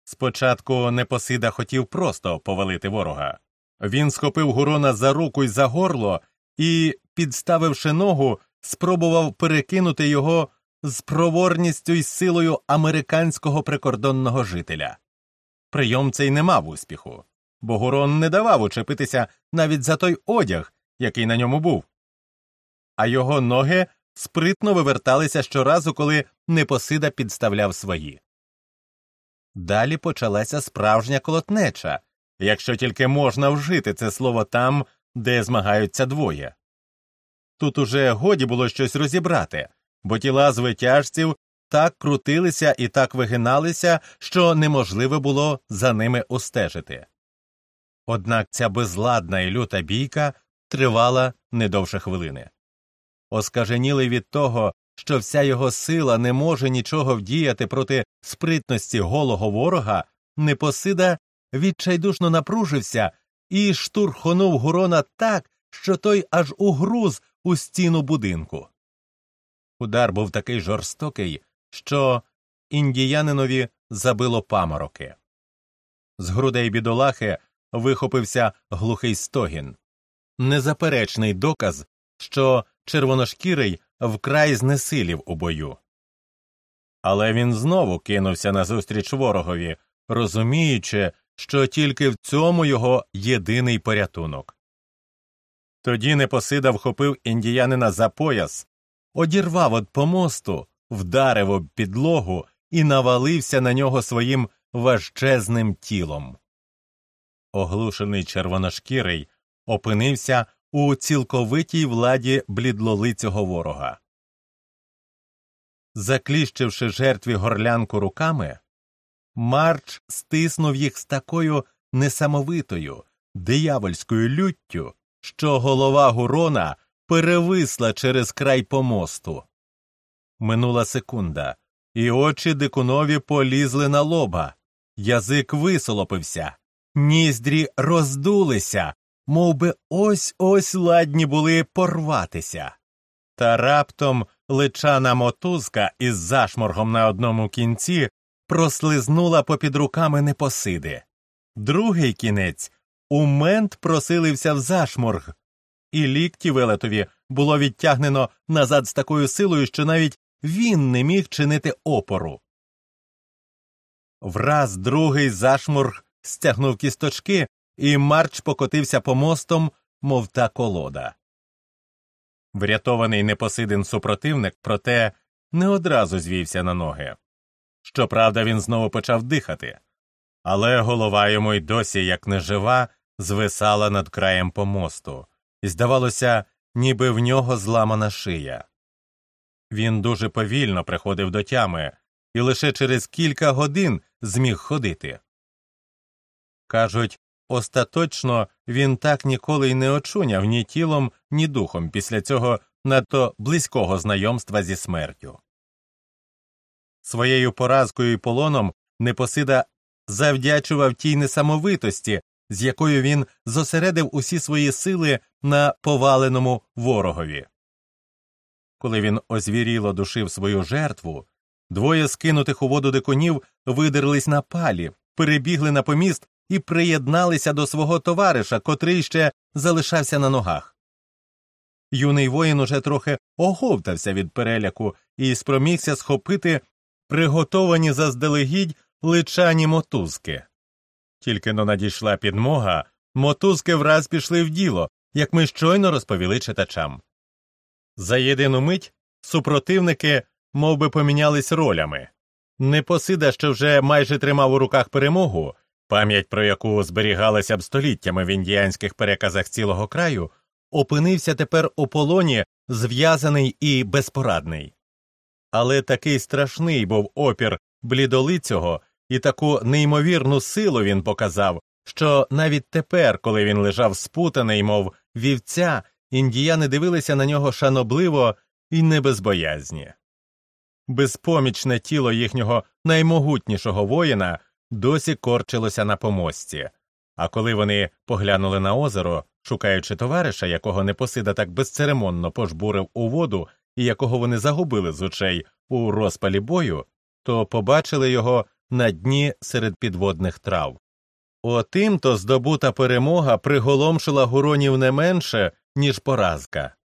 Спочатку Непосида хотів просто повалити ворога. Він схопив Гурона за руку й за горло і, підставивши ногу, спробував перекинути його з проворністю й силою американського прикордонного жителя. Прийом цей не мав успіху, бо Гурон не давав учепитися навіть за той одяг, який на ньому був. А його ноги спритно виверталися щоразу, коли Непосида підставляв свої. Далі почалася справжня колотнеча, якщо тільки можна вжити це слово там, де змагаються двоє. Тут уже годі було щось розібрати, бо тіла звитяжців так крутилися і так вигиналися, що неможливо було за ними устежити. Однак ця безладна і люта бійка тривала не довше хвилини. Оскаженілий від того, що вся його сила не може нічого вдіяти проти спритності голого ворога, Непосида відчайдушно напружився і штурхонув Гурона так, що той аж угруз у стіну будинку. Удар був такий жорстокий, що індіянинові забило памороки. З грудей бідолахи вихопився глухий стогін. Незаперечний доказ, що червоношкірий вкрай знесилів у бою. Але він знову кинувся назустріч ворогові, розуміючи, що тільки в цьому його єдиний порятунок. Тоді Непосида вхопив індіянина за пояс, одірвав від помосту, вдарив об підлогу і навалився на нього своїм важчезним тілом. Оглушений червоношкірий опинився у цілковитій владі блідлолицього ворога. Закліщивши жертві горлянку руками, Марч стиснув їх з такою несамовитою, диявольською люттю, що голова Гурона перевисла через край помосту. Минула секунда, і очі дикунові полізли на лоба, язик висолопився, ніздрі роздулися, мовби ось-ось ладні були порватися. Та раптом личана мотузка із зашморгом на одному кінці прослизнула попід руками Непосиди. Другий кінець умент просилився в зашморг, і лікті велетові було відтягнено назад з такою силою, що навіть він не міг чинити опору. Враз другий зашморг стягнув кісточки, і Марч покотився помостом, мов та колода. Врятований Непосидин супротивник, проте, не одразу звівся на ноги. Щоправда, він знову почав дихати, але голова йому й досі, як нежива, звисала над краєм помосту, і здавалося, ніби в нього зламана шия. Він дуже повільно приходив до тями, і лише через кілька годин зміг ходити. Кажуть, остаточно він так ніколи й не очуняв ні тілом, ні духом після цього надто близького знайомства зі смертю. Своєю поразкою і полоном Непосида завдячував тій несамовитості, з якою він зосередив усі свої сили на поваленому ворогові. Коли він озвіріло душив свою жертву, двоє скинутих у воду дикунів видерлись на палі, перебігли на поміст і приєдналися до свого товариша, котрий ще залишався на ногах. Юний воїн уже трохи оговтався від переляку і спромігся схопити приготовані заздалегідь личані мотузки. Тільки-но надійшла підмога, мотузки враз пішли в діло, як ми щойно розповіли читачам. За єдину мить супротивники мовби помінялись ролями. Непосида, що вже майже тримав у руках перемогу, пам'ять про яку зберігалася б століттями в індіянських переказах цілого краю, опинився тепер у полоні, зв'язаний і безпорадний. Але такий страшний був опір блідолицього, і таку неймовірну силу він показав, що навіть тепер, коли він лежав спутаний, мов вівця, індіяни дивилися на нього шанобливо і не без боязні. Безпомічне тіло їхнього наймогутнішого воїна досі корчилося на помості, а коли вони поглянули на озеро, шукаючи товариша, якого Непосида так безцеремонно пожбурив у воду і якого вони загубили з очей у розпалі бою, то побачили його на дні серед підводних трав. Отим-то здобута перемога приголомшила гуронів не менше, ніж поразка.